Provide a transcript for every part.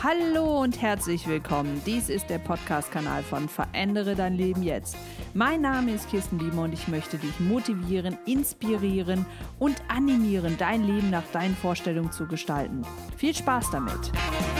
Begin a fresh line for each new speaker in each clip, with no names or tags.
Hallo und herzlich willkommen. Dies ist der Podcast-Kanal von Verändere dein Leben jetzt. Mein Name ist Kirsten Biemer und ich möchte dich motivieren, inspirieren und animieren, dein Leben nach deinen Vorstellungen zu gestalten. Viel Spaß damit!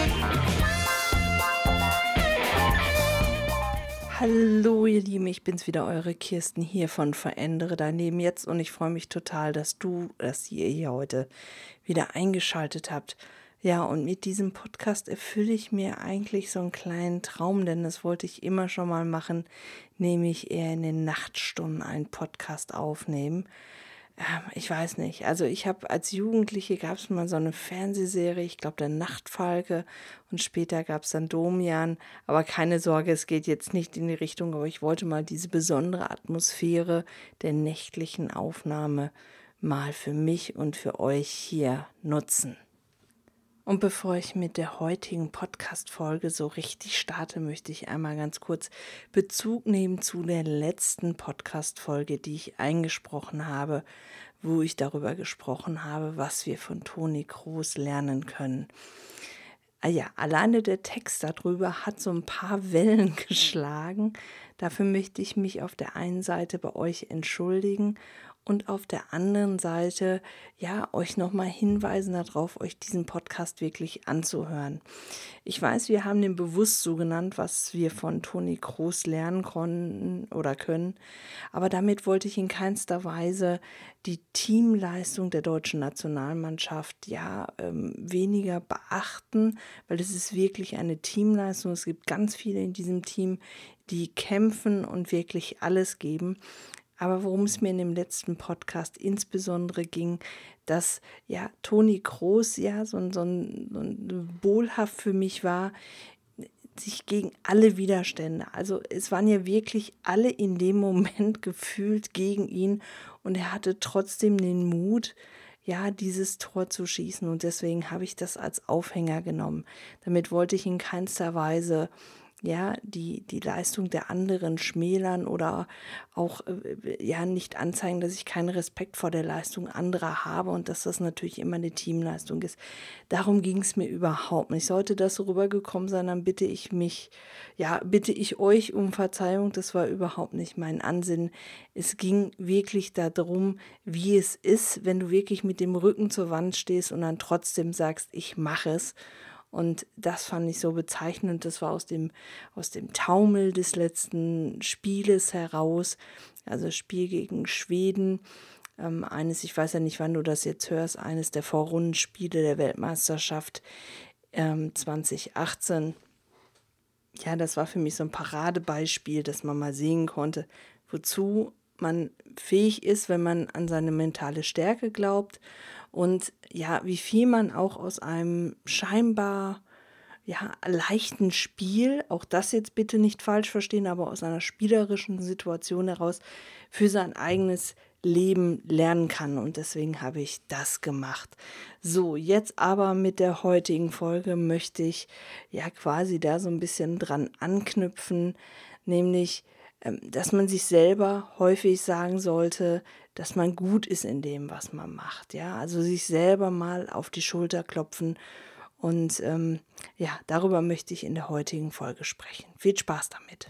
Hallo ihr Lieben, ich bin's wieder, eure Kirsten hier von Verändere dein Leben jetzt und ich freue mich total, dass ihr hier heute wieder eingeschaltet habt. Ja, und mit diesem Podcast erfülle ich mir eigentlich so einen kleinen Traum, denn das wollte ich immer schon mal machen, nämlich eher in den Nachtstunden einen Podcast aufnehmen. Ich weiß nicht, also ich habe als Jugendliche, gab es mal so eine Fernsehserie, ich glaube der Nachtfalke und später gab es dann Domian, aber keine Sorge, es geht jetzt nicht in die Richtung, aber ich wollte mal diese besondere Atmosphäre der nächtlichen Aufnahme mal für mich und für euch hier nutzen. Und bevor ich mit der heutigen Podcast-Folge so richtig starte, möchte ich einmal ganz kurz Bezug nehmen zu der letzten Podcast-Folge, die ich eingesprochen habe, wo ich darüber gesprochen habe, was wir von Toni Kroos lernen können. Ja, alleine der Text darüber hat so ein paar Wellen geschlagen. Dafür möchte ich mich auf der einen Seite bei euch entschuldigen und auf der anderen Seite, ja, euch nochmal hinweisen darauf, euch diesen Podcast wirklich anzuhören. Ich weiß, wir haben den bewusst so genannt, was wir von Toni Kroos lernen konnten oder können, aber damit wollte ich in keinster Weise die Teamleistung der deutschen Nationalmannschaft weniger beachten, weil es ist wirklich eine Teamleistung. Es gibt ganz viele in diesem Team, die kämpfen und wirklich alles geben. Aber worum es mir in dem letzten Podcast insbesondere ging, dass ja Toni Kroos so ein Symbolhaft für mich war, sich gegen alle Widerstände. Also es waren ja wirklich alle in dem Moment gefühlt gegen ihn und er hatte trotzdem den Mut, dieses Tor zu schießen und deswegen habe ich das als Aufhänger genommen. Damit wollte ich in keinster Weise die Leistung der anderen schmälern oder auch nicht anzeigen, dass ich keinen Respekt vor der Leistung anderer habe und dass das natürlich immer eine Teamleistung ist. Darum ging es mir überhaupt nicht. Sollte das so rübergekommen sein, dann bitte ich euch um Verzeihung. Das war überhaupt nicht mein Ansinnen. Es ging wirklich darum, wie es ist, wenn du wirklich mit dem Rücken zur Wand stehst und dann trotzdem sagst, ich mache es. Und das fand ich so bezeichnend. Das war aus dem Taumel des letzten Spieles heraus, also Spiel gegen Schweden. Ich weiß ja nicht, wann du das jetzt hörst, eines der Vorrundenspiele der Weltmeisterschaft 2018. Ja, das war für mich so ein Paradebeispiel, dass man mal sehen konnte, wozu man fähig ist, wenn man an seine mentale Stärke glaubt und wie viel man auch aus einem scheinbar leichten Spiel, auch das jetzt bitte nicht falsch verstehen, aber aus einer spielerischen Situation heraus für sein eigenes Leben lernen kann und deswegen habe ich das gemacht. So, jetzt aber mit der heutigen Folge möchte ich quasi da so ein bisschen dran anknüpfen, nämlich dass man sich selber häufig sagen sollte, dass man gut ist in dem, was man macht. Ja, also sich selber mal auf die Schulter klopfen. Und darüber möchte ich in der heutigen Folge sprechen. Viel Spaß damit.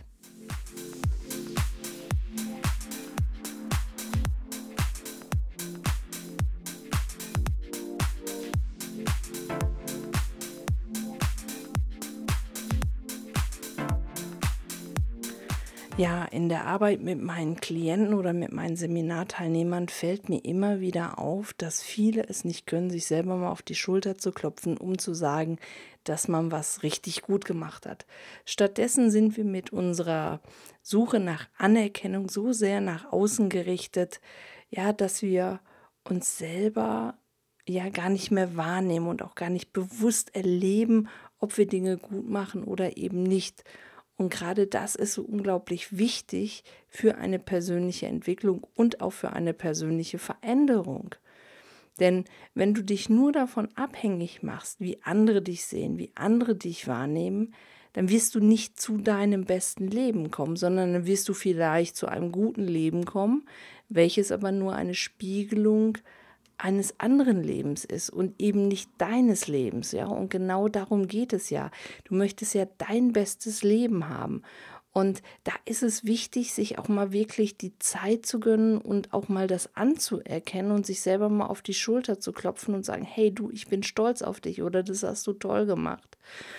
Ja, in der Arbeit mit meinen Klienten oder mit meinen Seminarteilnehmern fällt mir immer wieder auf, dass viele es nicht können, sich selber mal auf die Schulter zu klopfen, um zu sagen, dass man was richtig gut gemacht hat. Stattdessen sind wir mit unserer Suche nach Anerkennung so sehr nach außen gerichtet, dass wir uns selber gar nicht mehr wahrnehmen und auch gar nicht bewusst erleben, ob wir Dinge gut machen oder eben nicht. Und gerade das ist so unglaublich wichtig für eine persönliche Entwicklung und auch für eine persönliche Veränderung. Denn wenn du dich nur davon abhängig machst, wie andere dich sehen, wie andere dich wahrnehmen, dann wirst du nicht zu deinem besten Leben kommen, sondern dann wirst du vielleicht zu einem guten Leben kommen, welches aber nur eine Spiegelung eines anderen Lebens ist und eben nicht deines Lebens, ja. Und genau darum geht es ja. Du möchtest ja dein bestes Leben haben. Und da ist es wichtig, sich auch mal wirklich die Zeit zu gönnen und auch mal das anzuerkennen und sich selber mal auf die Schulter zu klopfen und sagen, hey du, ich bin stolz auf dich oder das hast du toll gemacht.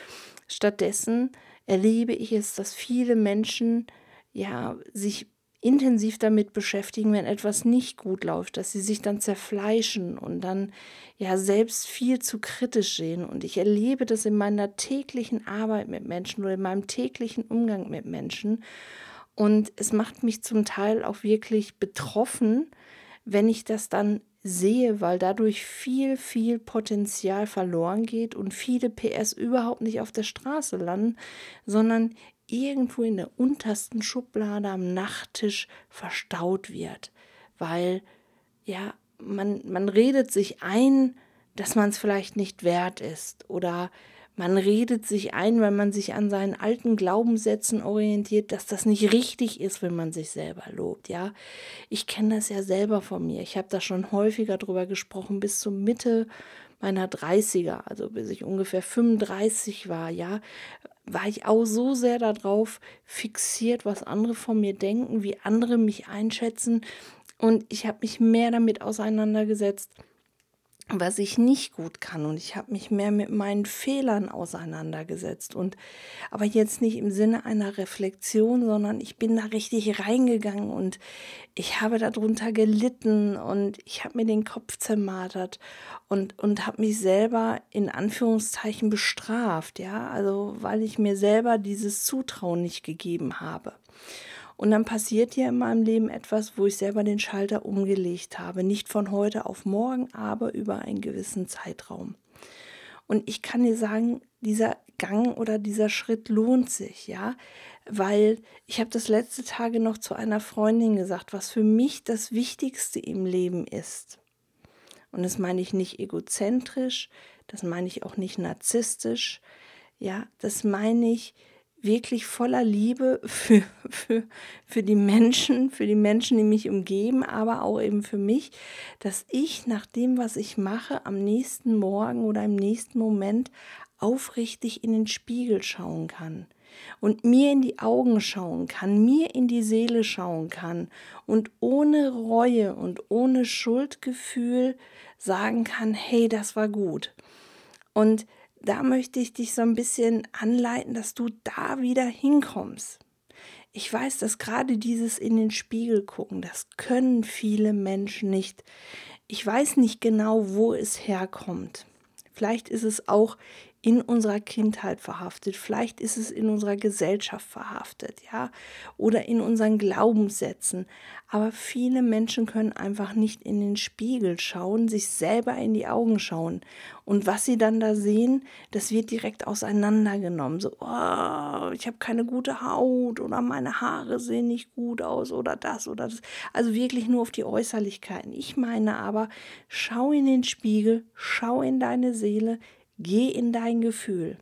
Stattdessen erlebe ich es, dass viele Menschen ja sich intensiv damit beschäftigen, wenn etwas nicht gut läuft, dass sie sich dann zerfleischen und dann ja selbst viel zu kritisch sehen. Und ich erlebe das in meiner täglichen Arbeit mit Menschen oder in meinem täglichen Umgang mit Menschen. Und es macht mich zum Teil auch wirklich betroffen, wenn ich das dann sehe, weil dadurch viel, viel Potenzial verloren geht und viele PS überhaupt nicht auf der Straße landen, sondern irgendwo in der untersten Schublade am Nachttisch verstaut wird. Weil, ja, man redet sich ein, dass man es vielleicht nicht wert ist oder man redet sich ein, weil man sich an seinen alten Glaubenssätzen orientiert, dass das nicht richtig ist, wenn man sich selber lobt, ja. Ich kenne das ja selber von mir. Ich habe da schon häufiger drüber gesprochen, bis zur Mitte meiner 30er, also bis ich ungefähr 35 war, ja, war ich auch so sehr darauf fixiert, was andere von mir denken, wie andere mich einschätzen. Und ich habe mich mehr damit auseinandergesetzt, was ich nicht gut kann, und ich habe mich mehr mit meinen Fehlern auseinandergesetzt, und aber jetzt nicht im Sinne einer Reflexion, sondern ich bin da richtig reingegangen und ich habe darunter gelitten und ich habe mir den Kopf zermartert und habe mich selber in Anführungszeichen bestraft, ja, also weil ich mir selber dieses Zutrauen nicht gegeben habe. Und dann passiert ja in meinem Leben etwas, wo ich selber den Schalter umgelegt habe. Nicht von heute auf morgen, aber über einen gewissen Zeitraum. Und ich kann dir sagen, dieser Gang oder dieser Schritt lohnt sich, ja, weil ich habe das letzte Tage noch zu einer Freundin gesagt, was für mich das Wichtigste im Leben ist. Und das meine ich nicht egozentrisch, das meine ich auch nicht narzisstisch, ja, das meine ich wirklich voller Liebe für die Menschen, die mich umgeben, aber auch eben für mich, dass ich nach dem, was ich mache, am nächsten Morgen oder im nächsten Moment aufrichtig in den Spiegel schauen kann und mir in die Augen schauen kann, mir in die Seele schauen kann und ohne Reue und ohne Schuldgefühl sagen kann, hey, das war gut. Und da möchte ich dich so ein bisschen anleiten, dass du da wieder hinkommst. Ich weiß, dass gerade dieses in den Spiegel gucken, das können viele Menschen nicht. Ich weiß nicht genau, wo es herkommt. Vielleicht ist es auch in unserer Kindheit verhaftet, vielleicht ist es in unserer Gesellschaft verhaftet, ja, oder in unseren Glaubenssätzen. Aber viele Menschen können einfach nicht in den Spiegel schauen, sich selber in die Augen schauen. Und was sie dann da sehen, das wird direkt auseinandergenommen. So, oh, ich habe keine gute Haut oder meine Haare sehen nicht gut aus oder das oder das. Also wirklich nur auf die Äußerlichkeiten. Ich meine aber, schau in den Spiegel, schau in deine Seele, geh in dein Gefühl.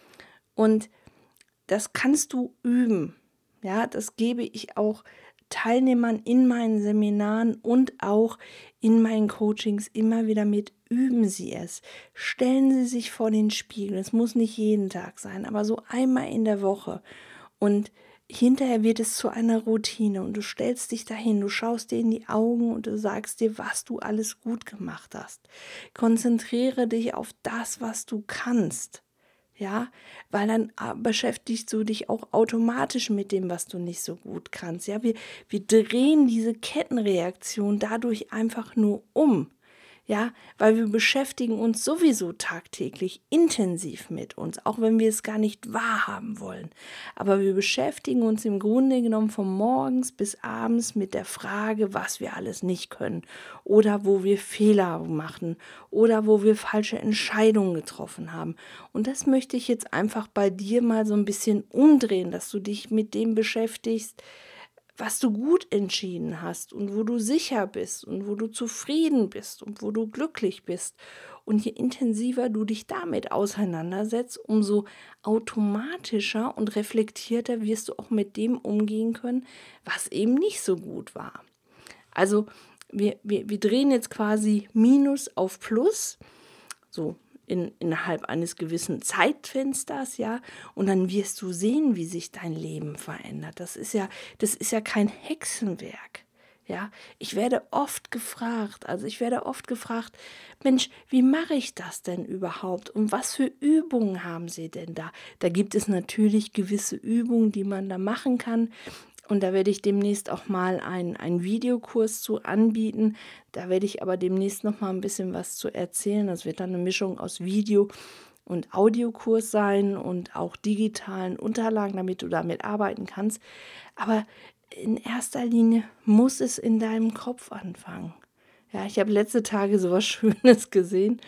Und das kannst du üben. Ja, das gebe ich auch Teilnehmern in meinen Seminaren und auch in meinen Coachings immer wieder mit. Üben Sie es. Stellen Sie sich vor den Spiegel. Es muss nicht jeden Tag sein, aber so einmal in der Woche. Und hinterher wird es zu einer Routine und du stellst dich dahin, du schaust dir in die Augen und du sagst dir, was du alles gut gemacht hast. Konzentriere dich auf das, was du kannst. Ja, weil dann beschäftigst du dich auch automatisch mit dem, was du nicht so gut kannst. Ja, wir drehen diese Kettenreaktion dadurch einfach nur um. Ja, weil wir beschäftigen uns sowieso tagtäglich intensiv mit uns, auch wenn wir es gar nicht wahrhaben wollen. Aber wir beschäftigen uns im Grunde genommen von morgens bis abends mit der Frage, was wir alles nicht können oder wo wir Fehler machen oder wo wir falsche Entscheidungen getroffen haben. Und das möchte ich jetzt einfach bei dir mal so ein bisschen umdrehen, dass du dich mit dem beschäftigst, was du gut entschieden hast und wo du sicher bist und wo du zufrieden bist und wo du glücklich bist. Und je intensiver du dich damit auseinandersetzt, umso automatischer und reflektierter wirst du auch mit dem umgehen können, was eben nicht so gut war. Also wir drehen jetzt quasi Minus auf Plus, so innerhalb eines gewissen Zeitfensters, ja, und dann wirst du sehen, wie sich dein Leben verändert. Das ist ja kein Hexenwerk. Ja, ich werde oft gefragt, Mensch, wie mache ich das denn überhaupt? Und was für Übungen haben Sie denn da? Da gibt es natürlich gewisse Übungen, die man da machen kann. Und da werde ich demnächst auch mal einen Videokurs zu anbieten. Da werde ich aber demnächst noch mal ein bisschen was zu erzählen. Das wird dann eine Mischung aus Video- und Audiokurs sein und auch digitalen Unterlagen, damit du damit arbeiten kannst. Aber in erster Linie muss es in deinem Kopf anfangen. Ja, ich habe letzte Tage so was Schönes gesehen.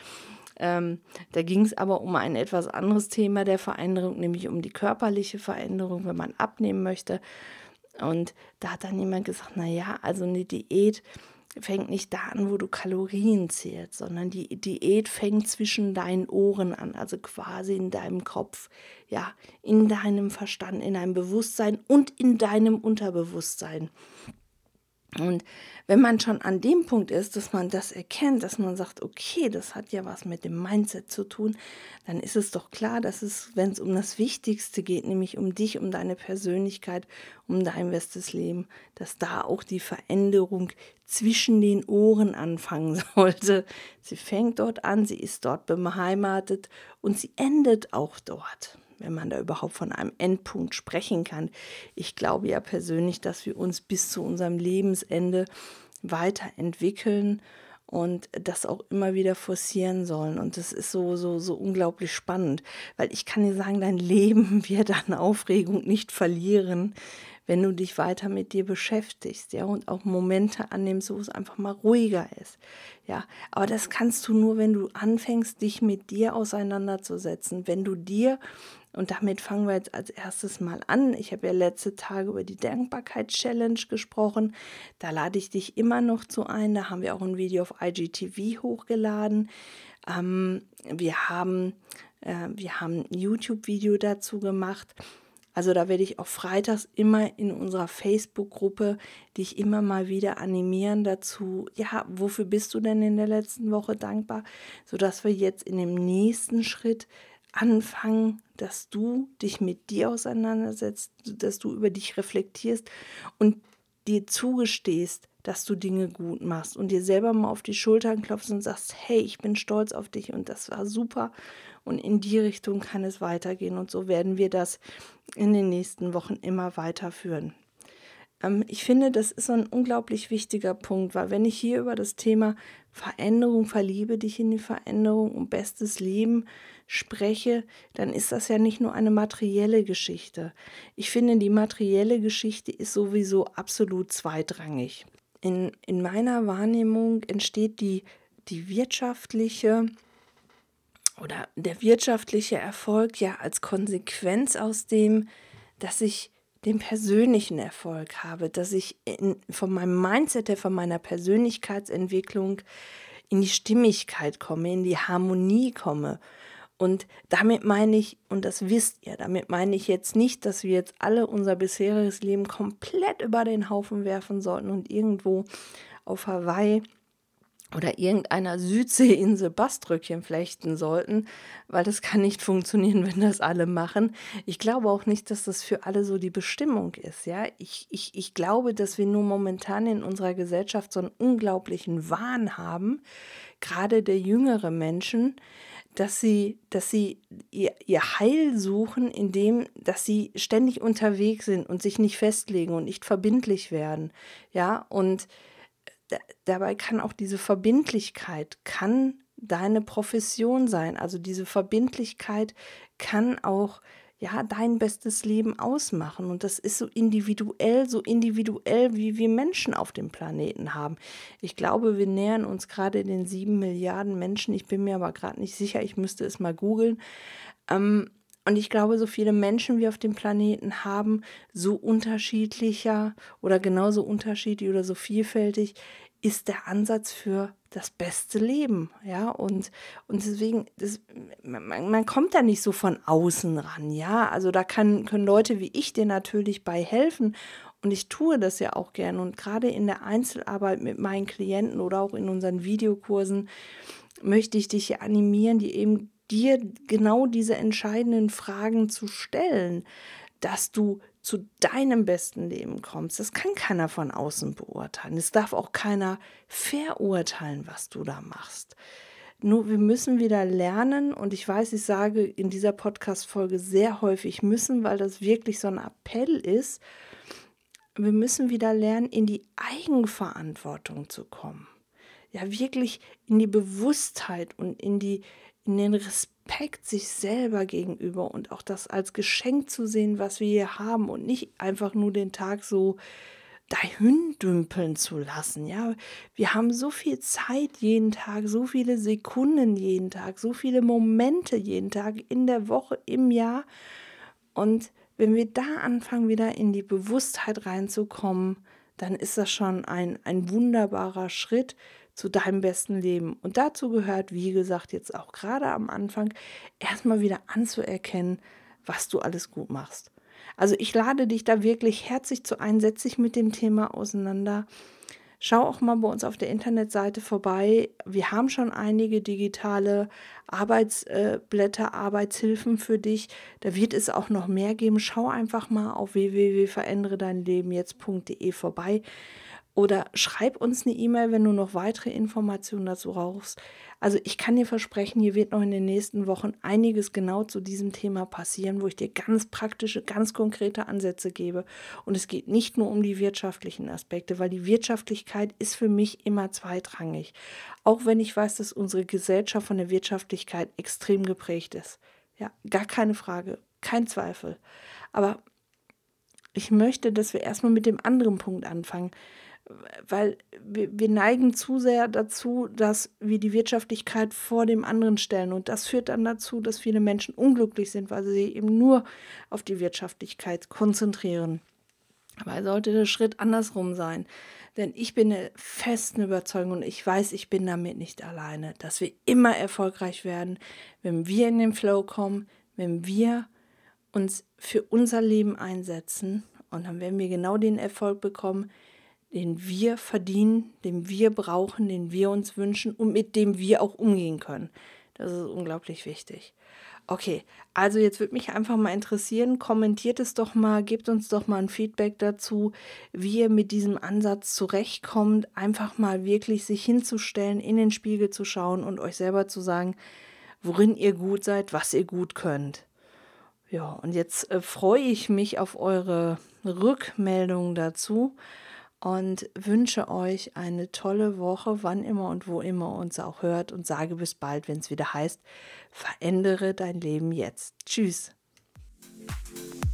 Da ging es aber um ein etwas anderes Thema der Veränderung, nämlich um die körperliche Veränderung, wenn man abnehmen möchte. Und da hat dann jemand gesagt, naja, also eine Diät fängt nicht da an, wo du Kalorien zählst, sondern die Diät fängt zwischen deinen Ohren an, also quasi in deinem Kopf, ja, in deinem Verstand, in deinem Bewusstsein und in deinem Unterbewusstsein. Und wenn man schon an dem Punkt ist, dass man das erkennt, dass man sagt, okay, das hat ja was mit dem Mindset zu tun, dann ist es doch klar, dass es, wenn es um das Wichtigste geht, nämlich um dich, um deine Persönlichkeit, um dein bestes Leben, dass da auch die Veränderung zwischen den Ohren anfangen sollte. Sie fängt dort an, sie ist dort beheimatet und sie endet auch dort, wenn man da überhaupt von einem Endpunkt sprechen kann. Ich glaube ja persönlich, dass wir uns bis zu unserem Lebensende weiterentwickeln und das auch immer wieder forcieren sollen. Und das ist so unglaublich spannend, weil ich kann dir sagen, dein Leben wird an Aufregung nicht verlieren, wenn du dich weiter mit dir beschäftigst, ja, und auch Momente annimmst, wo es einfach mal ruhiger ist, ja. Aber das kannst du nur, wenn du anfängst, dich mit dir auseinanderzusetzen, wenn du dir, und damit fangen wir jetzt als erstes mal an. Ich habe ja letzte Tage über die Dankbarkeit-Challenge gesprochen. Da lade ich dich immer noch zu ein. Da haben wir auch ein Video auf IGTV hochgeladen. Wir haben ein YouTube-Video dazu gemacht. Also da werde ich auch freitags immer in unserer Facebook-Gruppe dich immer mal wieder animieren dazu, ja, wofür bist du denn in der letzten Woche dankbar, sodass wir jetzt in dem nächsten Schritt anfangen, dass du dich mit dir auseinandersetzt, dass du über dich reflektierst und dir zugestehst, dass du Dinge gut machst und dir selber mal auf die Schultern klopfst und sagst, hey, ich bin stolz auf dich und das war super und in die Richtung kann es weitergehen und so werden wir das in den nächsten Wochen immer weiterführen. Ich finde, das ist so ein unglaublich wichtiger Punkt, weil wenn ich hier über das Thema Veränderung, verliebe dich in die Veränderung und bestes Leben spreche, dann ist das ja nicht nur eine materielle Geschichte. Ich finde, die materielle Geschichte ist sowieso absolut zweitrangig. In meiner Wahrnehmung entsteht die wirtschaftliche oder der wirtschaftliche Erfolg ja als Konsequenz aus dem, dass ich den persönlichen Erfolg habe, dass ich von meinem Mindset her, von meiner Persönlichkeitsentwicklung in die Stimmigkeit komme, in die Harmonie komme. Und damit meine ich, und das wisst ihr, damit meine ich jetzt nicht, dass wir jetzt alle unser bisheriges Leben komplett über den Haufen werfen sollten und irgendwo auf Hawaii oder irgendeiner Südseeinsel Baströckchen flechten sollten, weil das kann nicht funktionieren, wenn das alle machen. Ich glaube auch nicht, dass das für alle so die Bestimmung ist. Ja? Ich glaube, dass wir nur momentan in unserer Gesellschaft so einen unglaublichen Wahn haben, gerade der jüngere Menschen, dass sie ihr Heil suchen, indem, dass sie ständig unterwegs sind und sich nicht festlegen und nicht verbindlich werden. Ja, und dabei kann auch diese Verbindlichkeit, kann deine Profession sein. Also diese Verbindlichkeit kann auch ja dein bestes Leben ausmachen. Und das ist so individuell, wie wir Menschen auf dem Planeten haben. Ich glaube, wir nähern uns gerade den 7 Milliarden Menschen. Ich bin mir aber gerade nicht sicher, ich müsste es mal googeln. Und ich glaube, so viele Menschen wie auf dem Planeten haben, so unterschiedlicher oder genauso unterschiedlich oder so vielfältig ist der Ansatz für das beste Leben. Ja, und deswegen, man kommt da nicht so von außen ran. Ja, also da können Leute wie ich dir natürlich bei helfen Und ich tue das ja auch gerne. Und gerade in der Einzelarbeit mit meinen Klienten oder auch in unseren Videokursen möchte ich dich hier animieren, die eben dir genau diese entscheidenden Fragen zu stellen, dass du zu deinem besten Leben kommst. Das kann keiner von außen beurteilen. Es darf auch keiner verurteilen, was du da machst. Nur wir müssen wieder lernen, und ich weiß, ich sage in dieser Podcast-Folge sehr häufig müssen, weil das wirklich so ein Appell ist. Wir müssen wieder lernen, in die Eigenverantwortung zu kommen. Ja, wirklich in die Bewusstheit und in den Respekt sich selber gegenüber und auch das als Geschenk zu sehen, was wir hier haben, und nicht einfach nur den Tag so dahin dümpeln zu lassen. Ja, wir haben so viel Zeit jeden Tag, so viele Sekunden jeden Tag, so viele Momente jeden Tag in der Woche, im Jahr. Und wenn wir da anfangen, wieder in die Bewusstheit reinzukommen, dann ist das schon ein wunderbarer Schritt zu deinem besten Leben. Und dazu gehört, wie gesagt, jetzt auch gerade am Anfang, erstmal wieder anzuerkennen, was du alles gut machst. Also ich lade dich da wirklich herzlich zu ein, setz dich mit dem Thema auseinander. Schau auch mal bei uns auf der Internetseite vorbei. Wir haben schon einige digitale Arbeitsblätter, Arbeitshilfen für dich. Da wird es auch noch mehr geben. Schau einfach mal auf www.verändere-dein-leben-jetzt.de vorbei. Oder schreib uns eine E-Mail, wenn du noch weitere Informationen dazu brauchst. Also ich kann dir versprechen, hier wird noch in den nächsten Wochen einiges genau zu diesem Thema passieren, wo ich dir ganz praktische, ganz konkrete Ansätze gebe. Und es geht nicht nur um die wirtschaftlichen Aspekte, weil die Wirtschaftlichkeit ist für mich immer zweitrangig. Auch wenn ich weiß, dass unsere Gesellschaft von der Wirtschaftlichkeit extrem geprägt ist. Ja, gar keine Frage, kein Zweifel. Aber ich möchte, dass wir erstmal mit dem anderen Punkt anfangen, weil wir neigen zu sehr dazu, dass wir die Wirtschaftlichkeit vor dem anderen stellen. Und das führt dann dazu, dass viele Menschen unglücklich sind, weil sie sich eben nur auf die Wirtschaftlichkeit konzentrieren. Aber sollte der Schritt andersrum sein. Denn ich bin der festen Überzeugung, und ich weiß, ich bin damit nicht alleine, dass wir immer erfolgreich werden, wenn wir in den Flow kommen, wenn wir uns für unser Leben einsetzen. Und dann werden wir genau den Erfolg bekommen, den wir verdienen, den wir brauchen, den wir uns wünschen und mit dem wir auch umgehen können. Das ist unglaublich wichtig. Okay, also jetzt würde mich einfach mal interessieren, kommentiert es doch mal, gebt uns doch mal ein Feedback dazu, wie ihr mit diesem Ansatz zurechtkommt, einfach mal wirklich sich hinzustellen, in den Spiegel zu schauen und euch selber zu sagen, worin ihr gut seid, was ihr gut könnt. Ja, und jetzt freue ich mich auf eure Rückmeldungen dazu und wünsche euch eine tolle Woche, wann immer und wo immer uns auch hört, und sage bis bald, wenn es wieder heißt, verändere dein Leben jetzt. Tschüss.